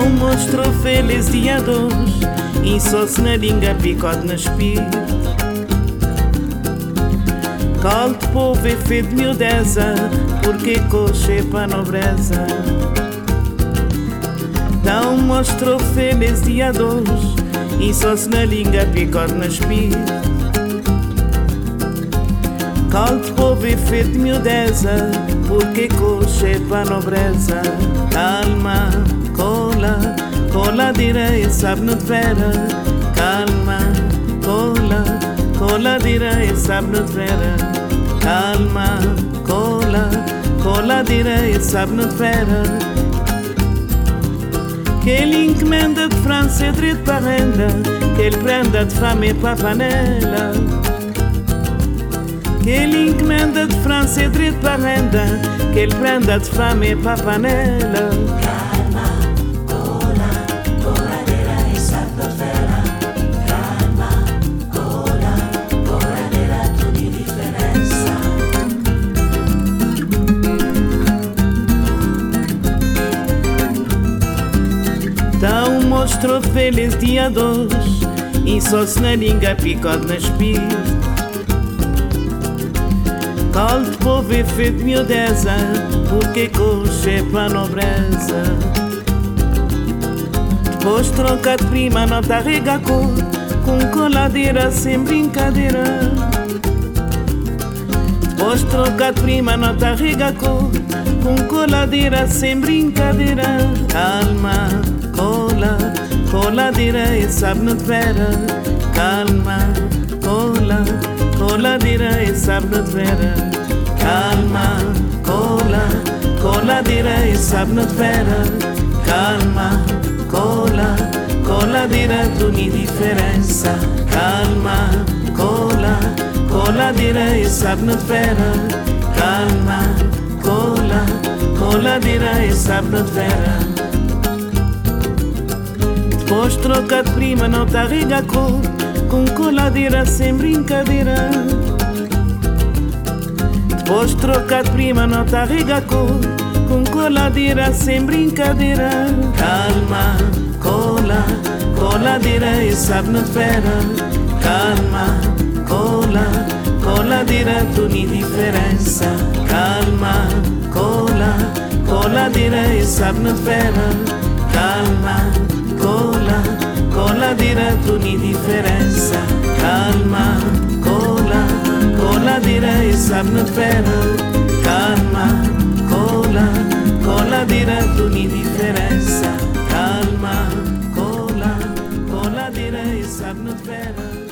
Não mostrou feliz dia dois, insosso na língua, picode na espira. Cal de povo é feito de miudeza, porque coxa para nobreza. Não mostrou feliz dia dois, insosso na língua, picode na espira. Cal de povo é feito de miudeza, porque coxa para nobreza. Calma, cola, cola direita, sabe no vera. Calma, cola, cola direita, sabe no vera. Calma, cola, cola direita, sabe no vera. Que ele encomenda de França é direito para renda, que ele prenda de fama para a panela. Que ele encomenda de França é direito para renda, que ele prenda de fama para a panela. Calma, cola, coladeira e sabe-feira. Calma, cola, coladeira, tudo de diferença. Então mostrou feliz dia dois, insosso na língua, picode na espira. Cal de povo é feito de miudeza, porque coxa é para nobreza. Depois troca de prima, não tá rega a cor, com coladeira sem brincadeira. Depois troca de prima, não tá rega a cor, com coladeira sem brincadeira. Calma, cola, coladeira e sabe no vera. Calma, cola, coladeira e sabe no vera. Calma, cola, coladeira e sabe no vera. Calma, cola, coladeira, tudo de diferença. Calma, cola, coladeira e sabe no vera. Calma, cola, coladeira e sabe no vera. Depois troca de prima, não tá rega a cor, com coladeira sem brincadeira. Depois troca de prima, não tá rega a cor, com coladeira sem brincadeira. Calma, cola, coladeira e sabe no vera. Calma, cola, coladeira, tudo de diferença. Calma, cola, coladeira e sabe no vera. Calma, cola, coladeira, tudo de diferença. Calma, cola, coladeira e sabe no vera. Calma, cola, coladeira, tudo de diferença. Calma, cola, coladeira e sabe no vera.